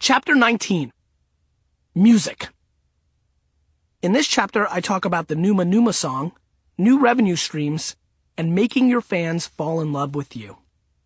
Chapter 19. Music. In this chapter, I talk about the Numa Numa song, new revenue streams, and making your fans fall in love with you.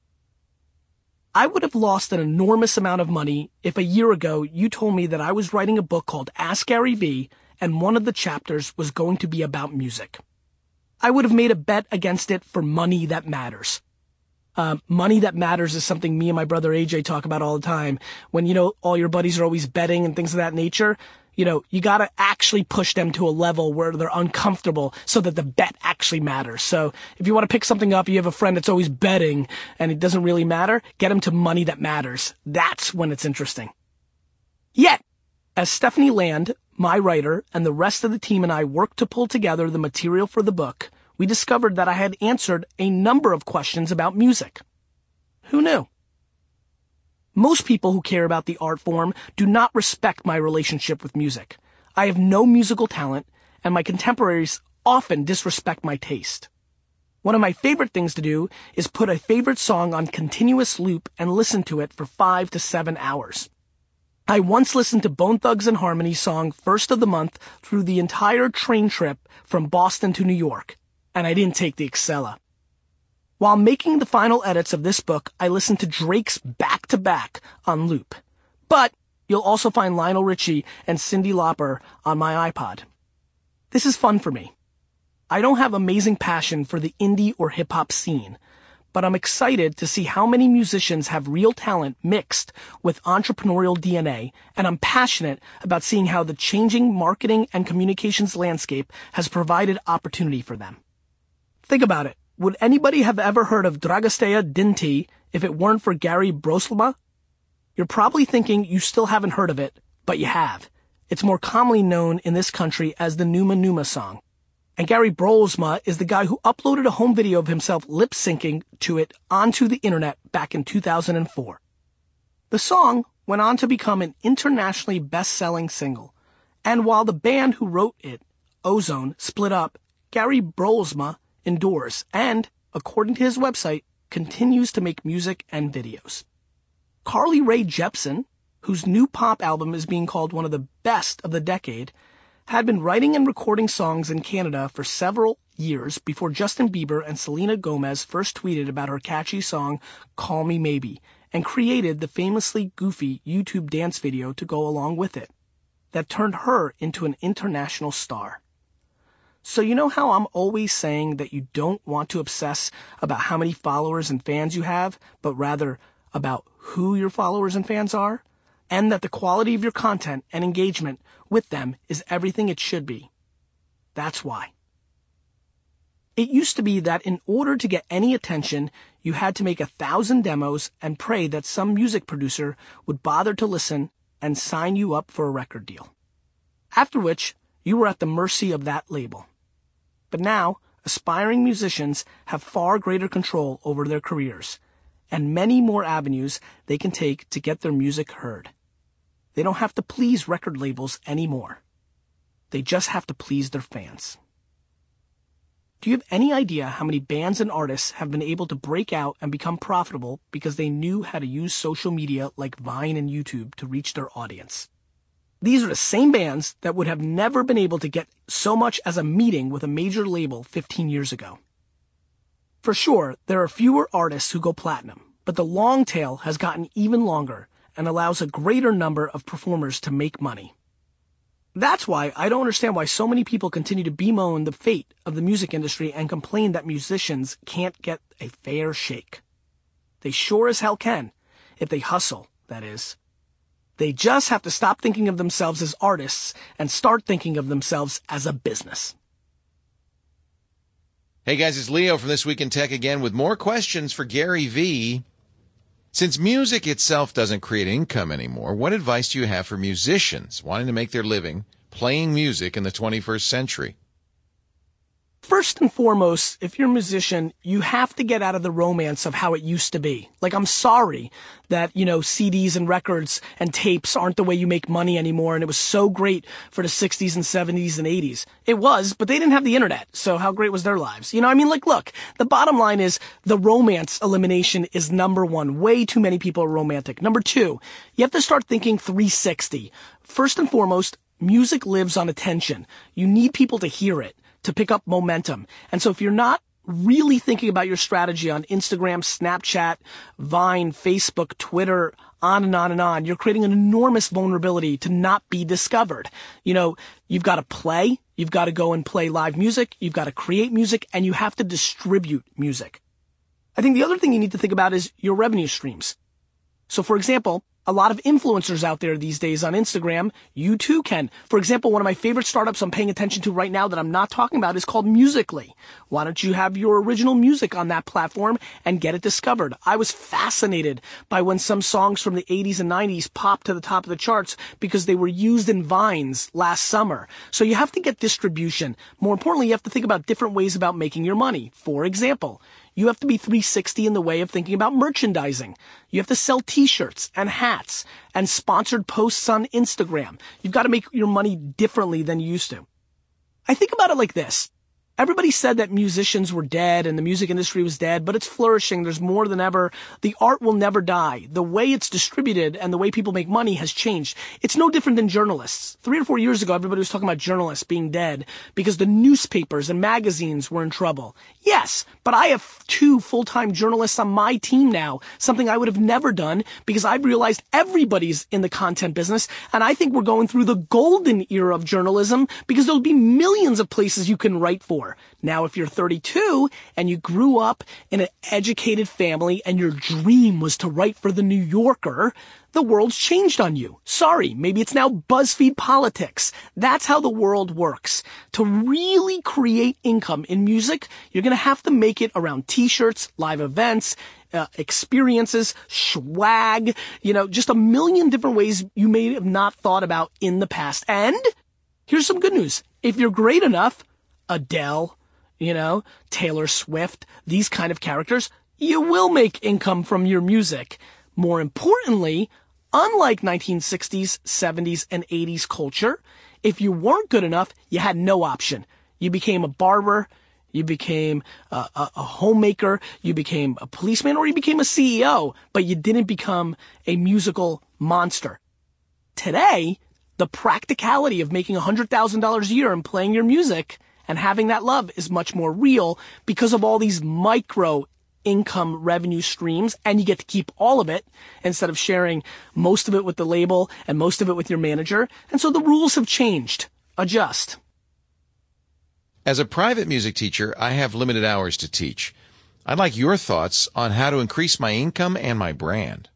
I would have lost an enormous amount of money if a year ago you told me that I was writing a book called Ask Gary Vee and one of the chapters was going to be about music. I would have made a bet against it for money that matters. Money that matters is something me and my brother AJ talk about all the time. When, all your buddies are always betting and things of that nature, you gotta actually push them to a level where they're uncomfortable so that the bet actually matters. So if you want to pick something up, you have a friend that's always betting and it doesn't really matter, get him to money that matters. That's when it's interesting. Yet, as Stephanie Land, my writer, and the rest of the team and I worked to pull together the material for the book, we discovered that I had answered a number of questions about music. Who knew? Most people who care about the art form do not respect my relationship with music. I have no musical talent, and my contemporaries often disrespect my taste. One of my favorite things to do is put a favorite song on continuous loop and listen to it for 5 to 7 hours. I once listened to Bone Thugs-n-Harmony's song First of the Month through the entire train trip from Boston to New York. And I didn't take the Excella. While making the final edits of this book, I listened to Drake's back-to-back on loop. But you'll also find Lionel Richie and Cyndi Lauper on my iPod. This is fun for me. I don't have amazing passion for the indie or hip-hop scene, but I'm excited to see how many musicians have real talent mixed with entrepreneurial DNA, and I'm passionate about seeing how the changing marketing and communications landscape has provided opportunity for them. Think about it. Would anybody have ever heard of Dragostea Dinti if it weren't for Gary Brolsma? You're probably thinking you still haven't heard of it, but you have. It's more commonly known in this country as the Numa Numa song. And Gary Brolsma is the guy who uploaded a home video of himself lip-syncing to it onto the internet back in 2004. The song went on to become an internationally best-selling single. And while the band who wrote it, Ozone, split up, Gary Brolsma endures and, according to his website, continues to make music and videos. Carly Rae Jepsen, whose new pop album is being called one of the best of the decade, had been writing and recording songs in Canada for several years before Justin Bieber and Selena Gomez first tweeted about her catchy song Call Me Maybe and created the famously goofy YouTube dance video to go along with it that turned her into an international star. So you know how I'm always saying that you don't want to obsess about how many followers and fans you have, but rather about who your followers and fans are? And that the quality of your content and engagement with them is everything it should be. That's why. It used to be that in order to get any attention, you had to make 1,000 demos and pray that some music producer would bother to listen and sign you up for a record deal. After which, you were at the mercy of that label. But now, aspiring musicians have far greater control over their careers, and many more avenues they can take to get their music heard. They don't have to please record labels anymore. They just have to please their fans. Do you have any idea how many bands and artists have been able to break out and become profitable because they knew how to use social media like Vine and YouTube to reach their audience? These are the same bands that would have never been able to get so much as a meeting with a major label 15 years ago. For sure, there are fewer artists who go platinum, but the long tail has gotten even longer and allows a greater number of performers to make money. That's why I don't understand why so many people continue to bemoan the fate of the music industry and complain that musicians can't get a fair shake. They sure as hell can, if they hustle, that is. They just have to stop thinking of themselves as artists and start thinking of themselves as a business. Hey guys, it's Leo from This Week in Tech again with more questions for Gary Vee. Since music itself doesn't create income anymore, what advice do you have for musicians wanting to make their living playing music in the 21st century? First and foremost, if you're a musician, you have to get out of the romance of how it used to be. Like, I'm sorry that, CDs and records and tapes aren't the way you make money anymore. And it was so great for the 60s and 70s and 80s. It was, but they didn't have the internet. So how great was their lives? Look, the bottom line is the romance elimination is number one. Way too many people are romantic. Number two, you have to start thinking 360. First and foremost, music lives on attention. You need people to hear it, to pick up momentum. And so if you're not really thinking about your strategy on Instagram, Snapchat, Vine, Facebook, Twitter, on and on and on, you're creating an enormous vulnerability to not be discovered. You've got to play, you've got to go and play live music, you've got to create music, and you have to distribute music. I think the other thing you need to think about is your revenue streams. So for example, a lot of influencers out there these days on Instagram, you too can. For example, one of my favorite startups I'm paying attention to right now that I'm not talking about is called Musical.ly. Why don't you have your original music on that platform and get it discovered? I was fascinated by when some songs from the 80s and 90s popped to the top of the charts because they were used in Vines last summer. So you have to get distribution. More importantly, you have to think about different ways about making your money. For example, you have to be 360 in the way of thinking about merchandising. You have to sell t-shirts and hats and sponsored posts on Instagram. You've got to make your money differently than you used to. I think about it like this. Everybody said that musicians were dead and the music industry was dead, but it's flourishing. There's more than ever. The art will never die. The way it's distributed and the way people make money has changed. It's no different than journalists. 3 or 4 years ago, everybody was talking about journalists being dead because the newspapers and magazines were in trouble. Yes, but I have 2 full-time journalists on my team now, something I would have never done because I've realized everybody's in the content business, and I think we're going through the golden era of journalism because there'll be millions of places you can write for. Now, if you're 32 and you grew up in an educated family and your dream was to write for the New Yorker, the world's changed on you. Sorry, maybe it's now BuzzFeed Politics. That's how the world works. To really create income in music, you're going to have to make it around t-shirts, live events, experiences, swag, just a million different ways you may have not thought about in the past. And here's some good news. If you're great enough, Adele, Taylor Swift, these kind of characters, you will make income from your music. More importantly, unlike 1960s, 70s, and 80s culture, if you weren't good enough, you had no option. You became a barber, you became a homemaker, you became a policeman, or you became a CEO, but you didn't become a musical monster. Today, the practicality of making $100,000 a year and playing your music and having that love is much more real because of all these micro income revenue streams, and you get to keep all of it instead of sharing most of it with the label and most of it with your manager. And so the rules have changed. Adjust. As a private music teacher, I have limited hours to teach. I'd like your thoughts on how to increase my income and my brand.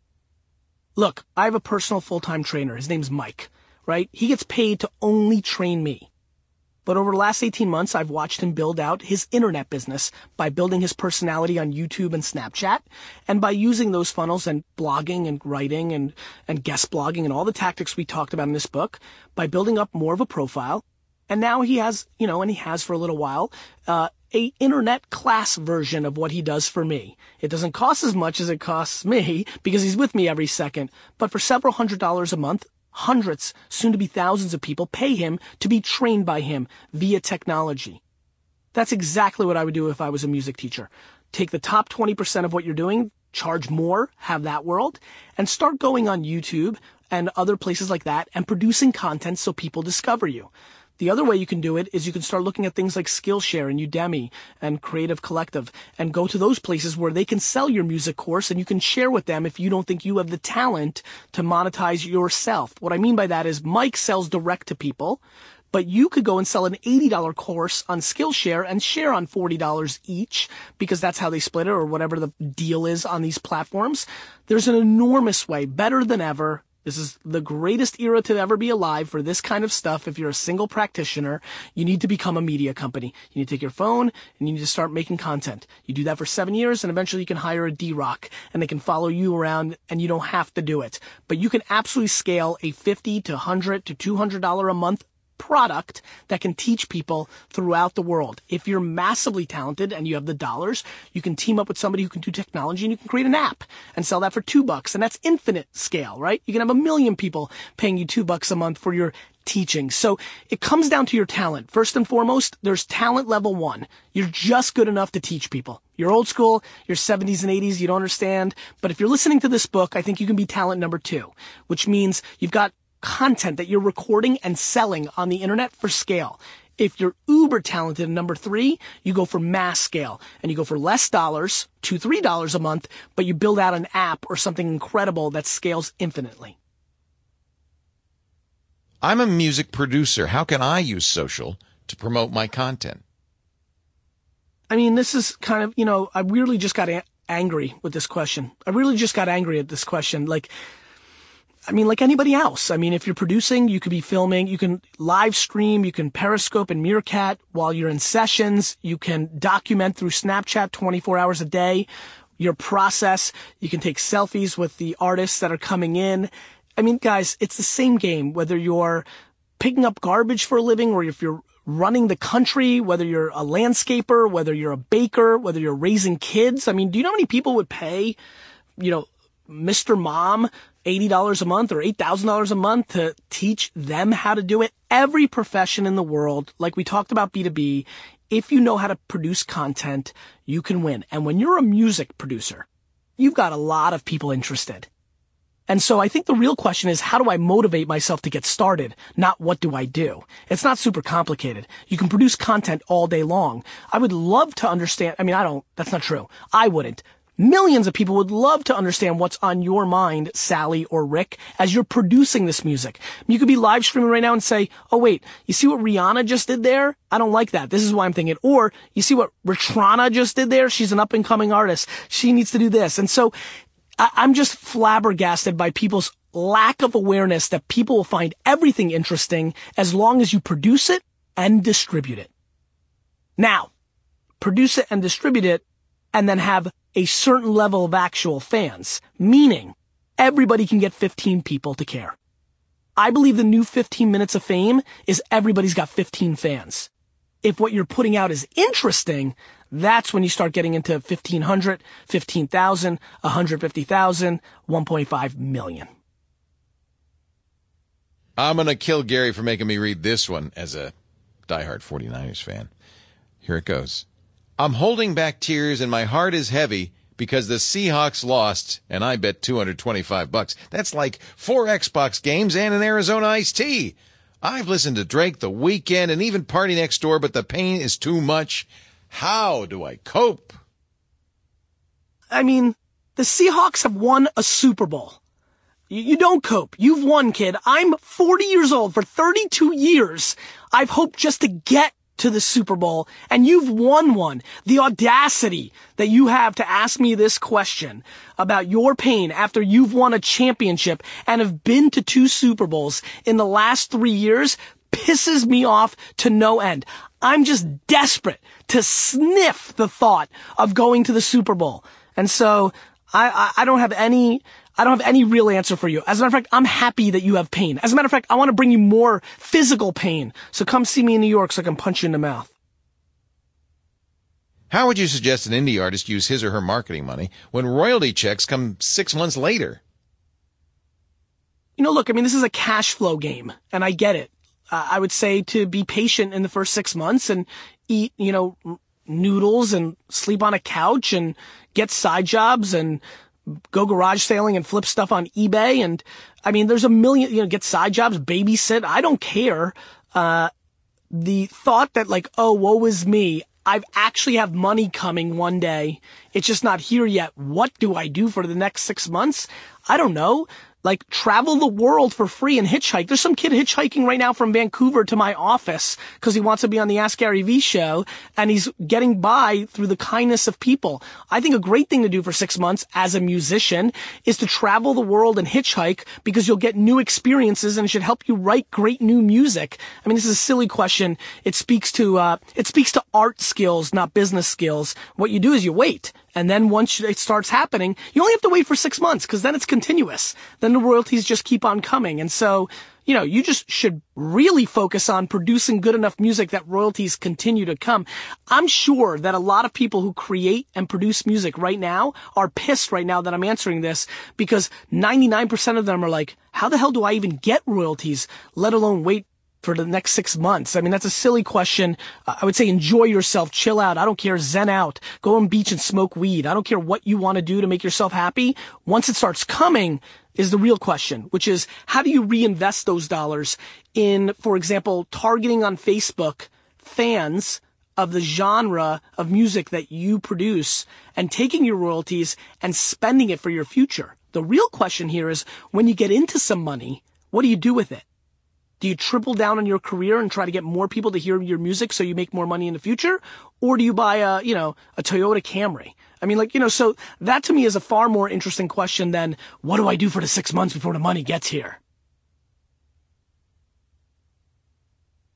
Look, I have a personal full-time trainer. His name's Mike, right? He gets paid to only train me. But over the last 18 months, I've watched him build out his internet business by building his personality on YouTube and Snapchat, and by using those funnels and blogging and writing and guest blogging and all the tactics we talked about in this book, by building up more of a profile. And now he has, and he has for a little while, a internet class version of what he does for me. It doesn't cost as much as it costs me because he's with me every second, but for several $100s a month, hundreds, soon to be thousands of people pay him to be trained by him via technology. That's exactly what I would do if I was a music teacher. Take the top 20% of what you're doing, charge more, have that world, and start going on YouTube and other places like that and producing content so people discover you. The other way you can do it is you can start looking at things like Skillshare and Udemy and Creative Collective and go to those places where they can sell your music course and you can share with them if you don't think you have the talent to monetize yourself. What I mean by that is Mike sells direct to people, but you could go and sell an $80 course on Skillshare and share on $40 each because that's how they split it or whatever the deal is on these platforms. There's an enormous way, better than ever. This is the greatest era to ever be alive for this kind of stuff. If you're a single practitioner, you need to become a media company. You need to take your phone and you need to start making content. You do that for 7 years and eventually you can hire a D-Rock and they can follow you around and you don't have to do it. But you can absolutely scale a $50 to $100 to $200 a month product that can teach people throughout the world. If you're massively talented and you have the dollars, you can team up with somebody who can do technology and you can create an app and sell that for $2. And that's infinite scale, right? You can have 1 million people paying you $2 a month for your teaching. So it comes down to your talent. First and foremost, there's talent level 1. You're just good enough to teach people. You're old school, you're 70s and 80s, you don't understand. But if you're listening to this book, I think you can be talent number 2, which means you've got content that you're recording and selling on the internet for scale. If you're uber talented in number 3, you go for mass scale and you go for less dollars, $2, $3 a month, but you build out an app or something incredible that scales infinitely. I'm a music producer. How can I use social to promote my content? I mean, this is kind of, I really just got angry with this question. I really just got angry at this question. Like anybody else. I mean, if you're producing, you could be filming, you can live stream, you can Periscope and Meerkat while you're in sessions, you can document through Snapchat 24 hours a day your process, you can take selfies with the artists that are coming in. I mean, guys, it's the same game, whether you're picking up garbage for a living or if you're running the country, whether you're a landscaper, whether you're a baker, whether you're raising kids. I mean, do you know how many people would pay, Mr. Mom $80 a month or $8,000 a month to teach them how to do it? Every profession in the world, like we talked about B2B, if you know how to produce content, you can win. And when you're a music producer, you've got a lot of people interested. And so I think the real question is, how do I motivate myself to get started? Not what do I do? It's not super complicated. You can produce content all day long. I would love to understand. I mean, that's not true. I wouldn't. Millions of people would love to understand what's on your mind, Sally or Rick, as you're producing this music. You could be live streaming right now and say, oh wait, you see what Rihanna just did there? I don't like that. This is why I'm thinking. Or you see what Ritrana just did there? She's an up and coming artist. She needs to do this. And so I'm just flabbergasted by people's lack of awareness that people will find everything interesting as long as you produce it and distribute it. Now, produce it and distribute it and then have a certain level of actual fans, meaning everybody can get 15 people to care. I believe the new 15 minutes of fame is everybody's got 15 fans. If what you're putting out is interesting, that's when you start getting into 1,500, 15,000, 150,000, 1.5 million. I'm going to kill Gary for making me read this one as a diehard 49ers fan. Here it goes. I'm holding back tears and my heart is heavy because the Seahawks lost and I bet $225. That's like 4 Xbox games and an Arizona iced tea. I've listened to Drake, The Weeknd, and even Party Next Door, but the pain is too much. How do I cope? I mean, the Seahawks have won a Super Bowl. You don't cope. You've won, kid. I'm 40 years old. For 32 years, I've hoped just to get to the Super Bowl, and you've won one. The audacity that you have to ask me this question about your pain after you've won a championship and have been to 2 Super Bowls in the last 3 years pisses me off to no end. I'm just desperate to sniff the thought of going to the Super Bowl. And so I don't have any real answer for you. As a matter of fact, I'm happy that you have pain. As a matter of fact, I want to bring you more physical pain. So come see me in New York so I can punch you in the mouth. How would you suggest an indie artist use his or her marketing money when royalty checks come 6 months later? Look, I mean, this is a cash flow game, and I get it. I would say to be patient in the first 6 months and eat, noodles and sleep on a couch and get side jobs and go garage sailing and flip stuff on eBay. And I mean, there's a million, get side jobs, babysit. I don't care. The thought that like, oh, woe is me. I actually have money coming one day. It's just not here yet. What do I do for the next 6 months? I don't know. Like travel the world for free and hitchhike. There's some kid hitchhiking right now from Vancouver to my office because he wants to be on the Ask Gary V show, and he's getting by through the kindness of people. I think a great thing to do for 6 months as a musician is to travel the world and hitchhike because you'll get new experiences and it should help you write great new music. I mean, this is a silly question. It speaks to art skills, not business skills. What you do is you wait And then once it starts happening, you only have to wait for 6 months because then it's continuous. Then the royalties just keep on coming. And so, you just should really focus on producing good enough music that royalties continue to come. I'm sure that a lot of people who create and produce music right now are pissed right now that I'm answering this because 99% of them are like, how the hell do I even get royalties, let alone wait for the next 6 months? I mean, that's a silly question. I would say enjoy yourself, chill out. I don't care, zen out, go on the beach and smoke weed. I don't care what you want to do to make yourself happy. Once it starts coming is the real question, which is how do you reinvest those dollars in, for example, targeting on Facebook fans of the genre of music that you produce and taking your royalties and spending it for your future. The real question here is when you get into some money, what do you do with it? Do you triple down on your career and try to get more people to hear your music so you make more money in the future? Or do you buy a Toyota Camry? I mean, so that to me is a far more interesting question than what do I do for the 6 months before the money gets here?